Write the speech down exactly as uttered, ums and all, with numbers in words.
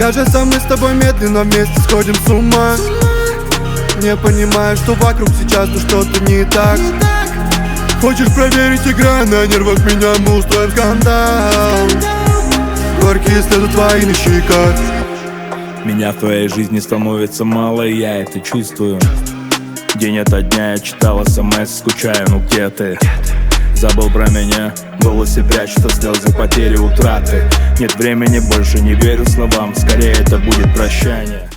Кажется, мы с тобой медленно вместе сходим с ума. Не понимаю, что вокруг сейчас, ну что-то не так. Хочешь проверить, играя на нервах меня, мы устроим скандал. Горькие слезы твои на щеках. Меня в твоей жизни становится мало, и я это чувствую. День ото дня я читал смс, скучаю, ну где ты? Забыл про меня, в голосе прячутся слезы потери, утраты. Нет времени, больше не верю словам, скорее это будет прощание.